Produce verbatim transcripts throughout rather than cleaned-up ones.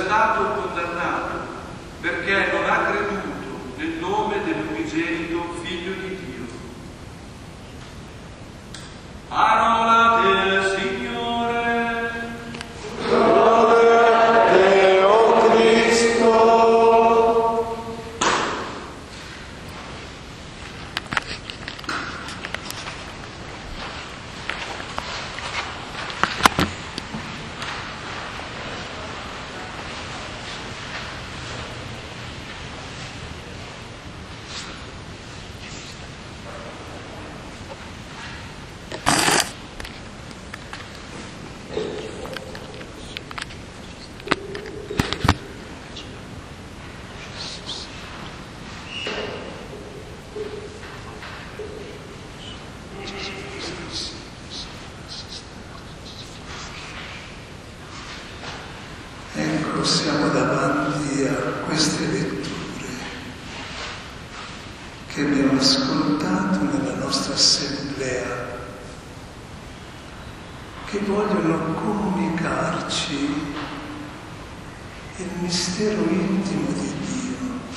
stato condannato perché non ha creduto nel nome dell'unigenito Figlio di Dio. Parola del Signore. Lode a te, o Cristo. Ecco, siamo davanti a queste letture che abbiamo ascoltato nella nostra assemblea, che vogliono comunicarci il mistero intimo di Dio.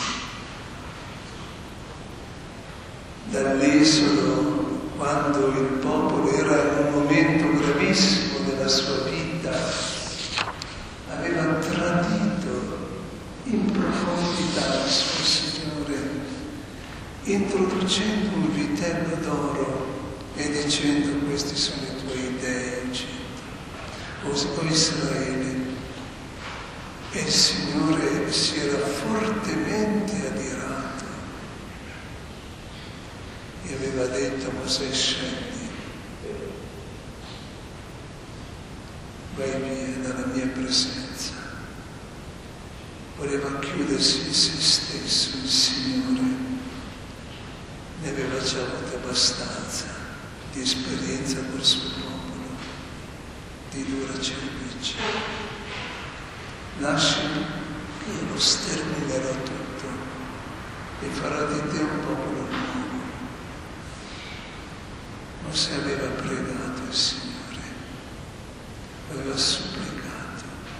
Dall'Esodo, quando il popolo era in un momento gravissimo della sua vita, aveva tradito in profondità il suo Signore, introducendo un vitello d'oro e dicendo: questi sono i tuoi dei, o Israele. E il Signore si era fortemente adirato e aveva detto a Mosè: scendi, vai via dalla mia presenza. Voleva chiudersi in se stesso il Signore, ne aveva già avuto abbastanza di esperienza col suo popolo, di dura cervice. Lasciami che io lo sterminerò tutto e farò di te un popolo nuovo. Mosè aveva pregato il Signore, aveva supplicato,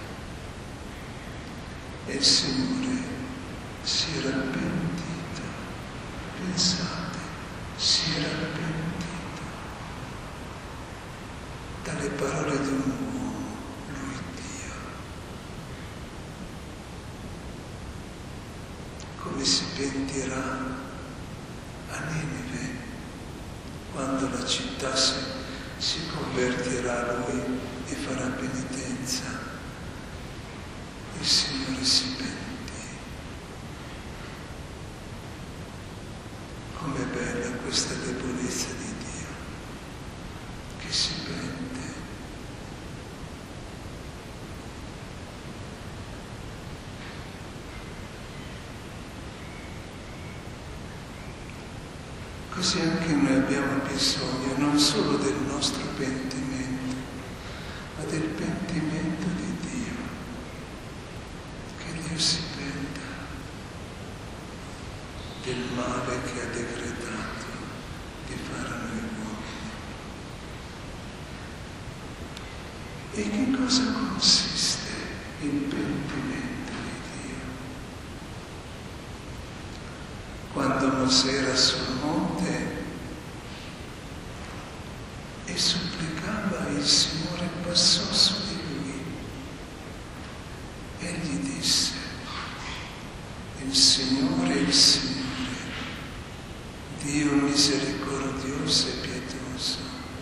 e il Signore si era pentito. Pensate, si era pentito dalle parole di un uomo, lui Dio. Come si pentirà a Ninive quando la città si, si convertirà a lui e farà penitenza? Il Signore si pentì. Com'è bella questa debolezza di Dio, che si pente. Così anche noi abbiamo bisogno non solo del nostro pentimento, ma del pentimento di Dio. Che Dio si penta del male che ha decretato di fare a noi uomini. E che cosa consiste il pentimento di Dio? Quando Mosè era sul monte e supplicava, il Signore passò su di lui e gli disse: il Signore, il Signore, Dio misericordioso e pietoso,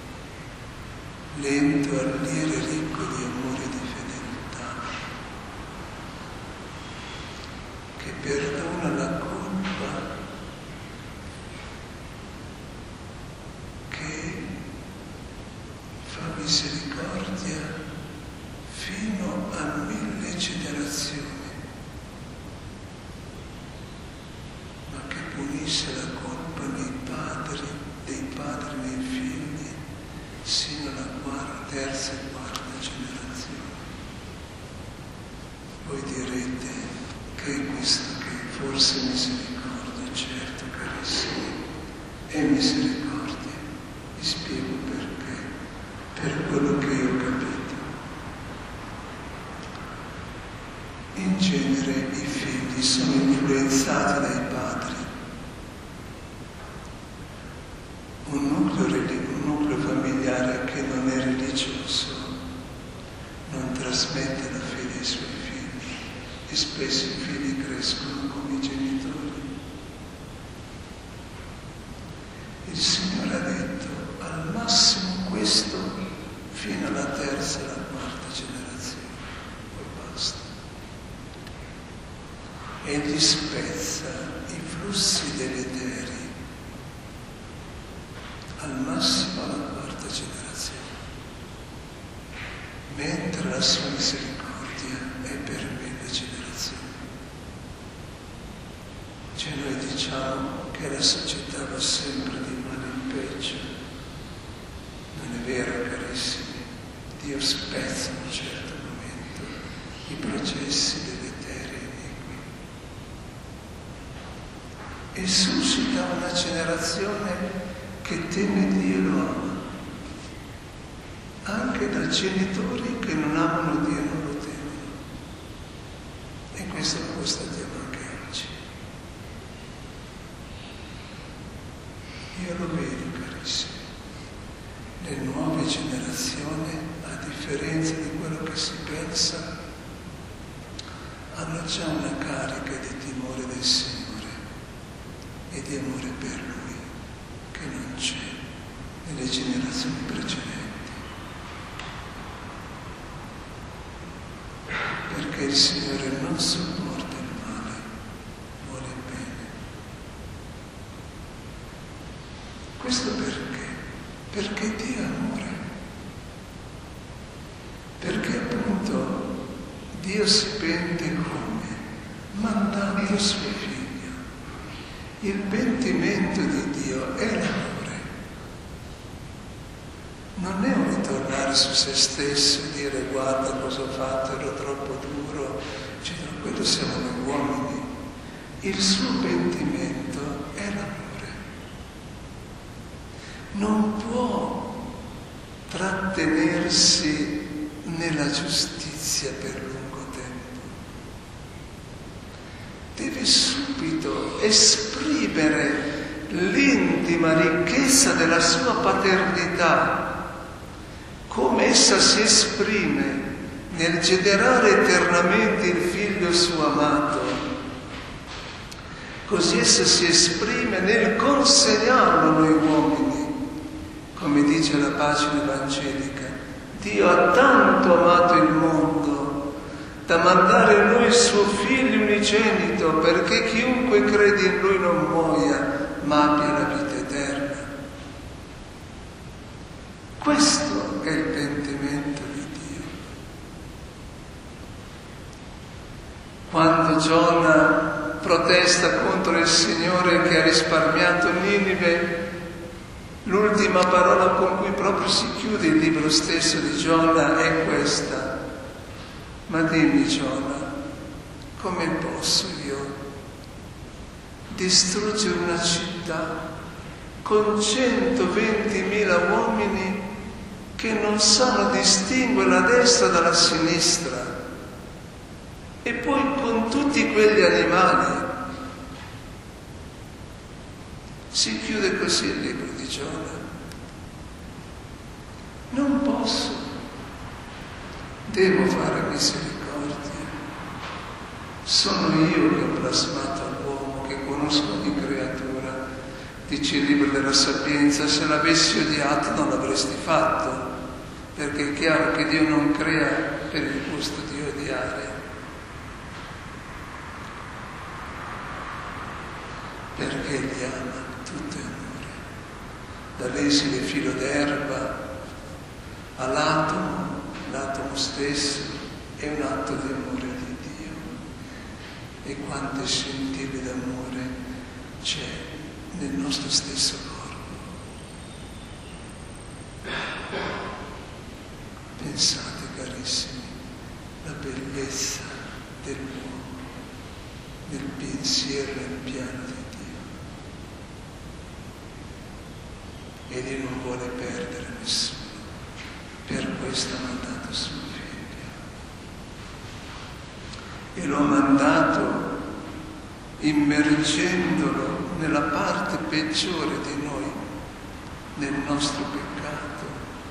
lento all'ire, ricco di amore e di fedeltà, che perdona la colpa, che fa misericordia fino a mille generazioni, ma che punisce la colpa nei padri, dei padri nei figli, sino alla quarta, terza e quarta generazione. Voi direte: che è questo che forse è misericordia? Certo, carissimi, è misericordia. Vi spiego perché, per quello che io ho capito. In genere i figli sono influenzati dai padri. Un nucleo, un nucleo familiare che non è religioso non trasmette la fede ai suoi figli e spesso i figli crescono come i genitori. Il Signore ha detto al massimo questo fino alla terza e alla quarta generazione, poi basta. Egli spezza i flussi deleteri al massimo alla quarta generazione, mentre la sua misericordia è per mille generazioni. Cioè noi diciamo che la società va sempre di male in peggio. Non è vero, carissimi. Dio spezza in un certo momento i processi deleteri e iniqui e suscita una generazione che teme Dio e lo ama. Anche da genitori che non amano Dio e non lo temono. E questo lo constatiamo anche oggi. Io lo vedo, carissimi. Le nuove generazioni, a differenza di quello che si pensa, hanno già una carica di timore del Signore e di amore per Lui che non c'è nelle generazioni precedenti. Perché il Signore non sopporta il male, vuole il bene. Questo perché? Perché Dio è amore. Perché appunto Dio si pente come? Mandando il suo figlio. Il pentimento di Dio è l'amore. Non è un ritornare su se stesso e dire guarda cosa ho fatto, ero troppo duro, cioè, quello siamo noi uomini. Il suo pentimento è l'amore. Non può trattenersi nella giustizia per lungo tempo. Deve subito esprimere l'intima ricchezza della sua paternità, come essa si esprime nel generare eternamente il figlio suo amato. Così essa si esprime nel consegnarlo a noi uomini. Come dice la pagina evangelica, Dio ha tanto amato il mondo da mandare in lui il suo figlio unigenito perché chiunque crede in lui non muoia ma abbia la vita eterna. Questo è il pentimento di Dio. Quando Giona protesta contro il Signore che ha risparmiato Ninive, l'ultima parola con cui proprio si chiude il libro stesso di Giona è questa. Ma dimmi, Giona, come posso io distruggere una città con centoventimila uomini che non sanno distinguere la destra dalla sinistra e poi con tutti quegli animali? Si chiude così il libro di Giona. Non posso, devo fare misericordia. Sono io che ho plasmato all'uomo, che conosco ogni creatura. Dice il libro della Sapienza, se l'avessi odiato non l'avresti fatto, perché è chiaro che Dio non crea per il gusto di odiare. Perché li ama. Tutto è amore, dall'esile filo d'erba all'atomo, l'atomo stesso è un atto di amore di Dio. E quante scintille d'amore c'è nel nostro stesso corpo. Pensate, carissimi, la bellezza dell'uomo, del pensiero e del piano di Dio. Egli non vuole perdere nessuno, per questo ha mandato suo figlio. e lo ha mandato immergendolo nella parte peggiore di noi, nel nostro peccato,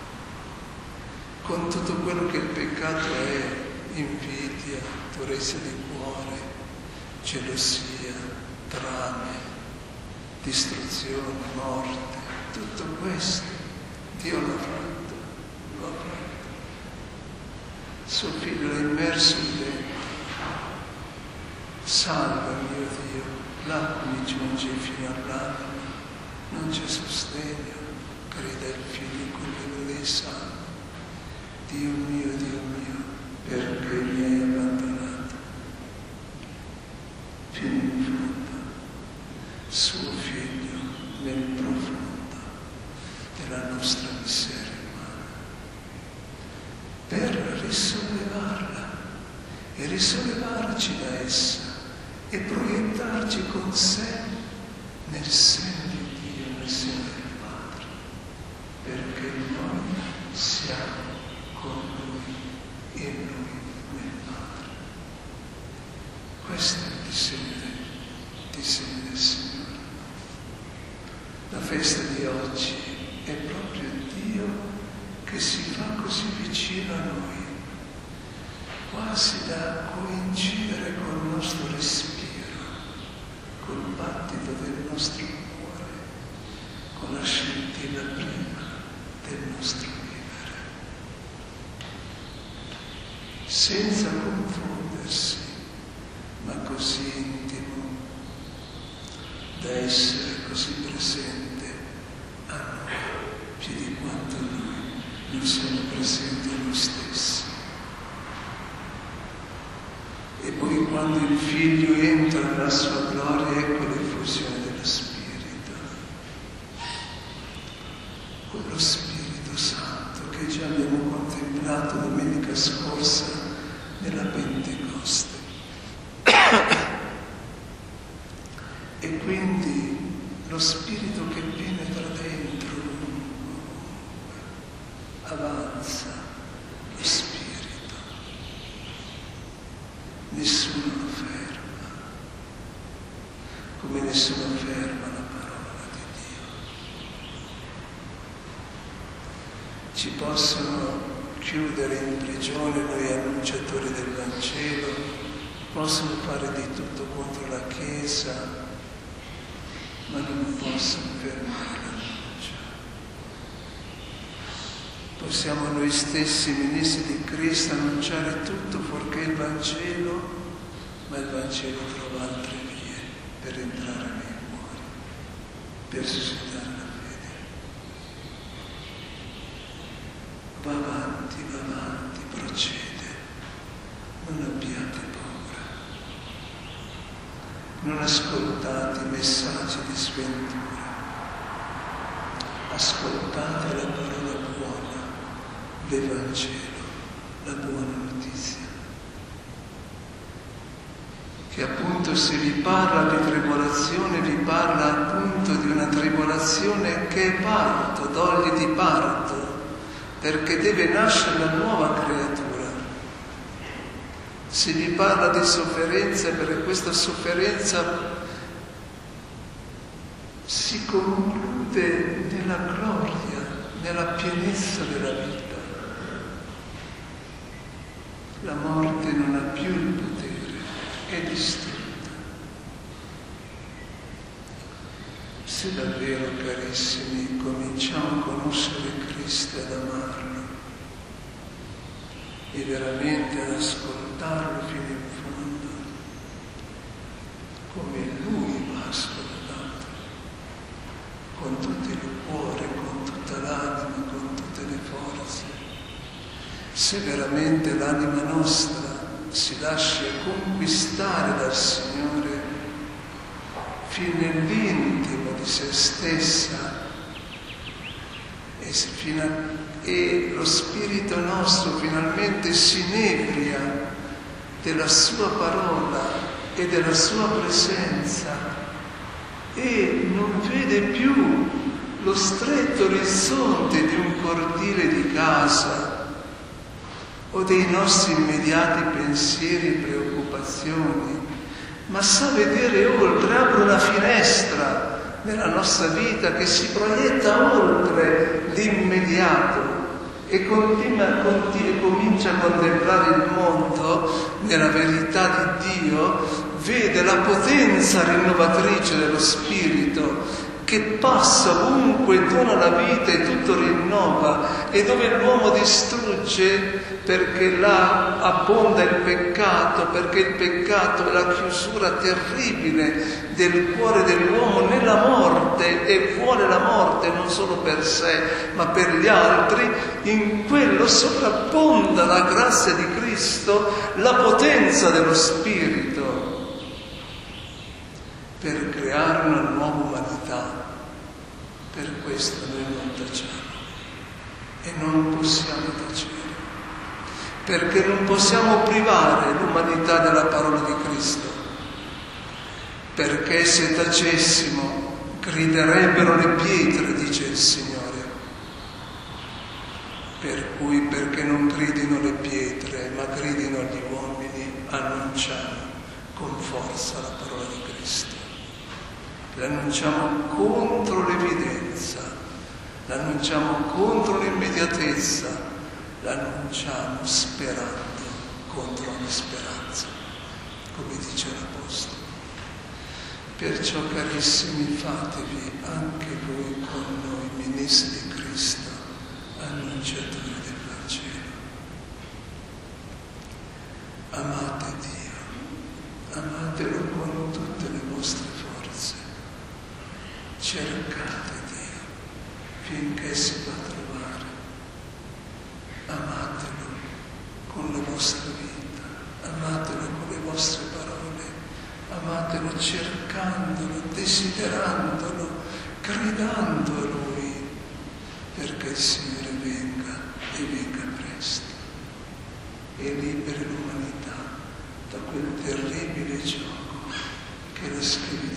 con tutto quello che il peccato è: invidia, durezza di cuore, gelosia, trame, distruzione, morte. Tutto questo Dio l'ha fatto, lo ha fatto. Suo figlio l'ha immerso dentro. Salva mio Dio, l'acqua mi giunge fino all'anima, non c'è sostegno, grida il figlio con quello dei salvi. Dio mio, Dio mio, perché mi hai abbandonato? Fino in fondo, suo figlio nel profondo della nostra miseria umana, per risollevarla e risollevarci da essa e proiettarci con sé nel seno di Dio, nel seno del Padre, perché noi siamo con Lui e Lui nel Padre. Questo è il disegno del, disegno del Signore. La festa di oggi è proprio Dio che si fa così vicino a noi, quasi da coincidere col nostro respiro, col battito del nostro cuore, con la scintilla prima del nostro vivere, senza confondersi, ma così intimo, da essere così presente a noi più di quanto noi non siamo presenti a noi stessi. E poi quando il Figlio entra nella sua gloria, ecco l'effusione dello Spirito. Quello Spirito Santo che già abbiamo contemplato domenica scorsa nella Pentecoste. E quindi lo Spirito che penetra dentro, avanza lo Spirito. Nessuno lo ferma, come nessuno ferma la parola di Dio. Ci possono chiudere in prigione noi annunciatori del Vangelo, possono fare di tutto contro la Chiesa, ma non possono fermare l'annuncio. Possiamo noi stessi, ministri di Cristo, annunciare tutto fuorché il Vangelo, ma il Vangelo trova altre vie per entrare nei cuori, per suscitare la fede. Va avanti, va avanti, procede, non abbiate paura. Non ascoltate i messaggi di sventura, ascoltate la parola buona, l'Evangelo, la buona notizia, che appunto se vi parla di tribolazione, vi parla appunto di una tribolazione che è parto, dogli di parto, perché deve nascere la nuova creatura. Se vi parla di sofferenza, perché questa sofferenza si conclude nella gloria, nella pienezza della vita. La morte non ha più il potere, è distrutta. Se davvero, carissimi, cominciamo a conoscere Cristo e ad amarlo e veramente ad ascoltarlo fino in fondo, come Lui va ascoltato, con tutto il cuore, con tutta l'anima, con tutte le forze. Se veramente l'anima nostra si lascia conquistare dal Signore fino nell'intimo di se stessa e, fino a, e lo spirito nostro finalmente si inebria della sua parola e della sua presenza e non vede più lo stretto orizzonte di un cortile di casa, o dei nostri immediati pensieri e preoccupazioni, ma sa vedere oltre, apre una finestra nella nostra vita che si proietta oltre l'immediato e continua, continua, comincia a contemplare il mondo nella verità di Dio, vede la potenza rinnovatrice dello Spirito che passa ovunque, dona la vita e tutto rinnova, e dove l'uomo distrugge perché là abbonda il peccato, perché il peccato è la chiusura terribile del cuore dell'uomo nella morte, e vuole la morte non solo per sé ma per gli altri. In quello sovrabbonda la grazia di Cristo, la potenza dello Spirito per creare una nuova umanità. Per questo noi non tacciamo e non possiamo tacere, perché non possiamo privare l'umanità della parola di Cristo, perché se tacessimo griderebbero le pietre, dice il Signore. Per cui perché non gridino le pietre ma gridino gli uomini, annunciamo con forza la parola di Cristo. L'annunciamo contro l'evidenza, l'annunciamo contro l'immediatezza, l'annunciamo sperando contro ogni speranza, come dice l'Apostolo. Perciò, carissimi, fatevi anche voi con noi, ministri di Cristo, annunciatori del Vangelo. Amate Dio, amatelo con tutte le vostre forze. Cercate Dio finché si può trovare. Amatelo con la vostra vita, amatelo con le vostre parole, amatelo cercandolo, desiderandolo, gridando a Lui, perché il Signore venga e venga presto e liberi l'umanità da quel terribile gioco che è la schiavitù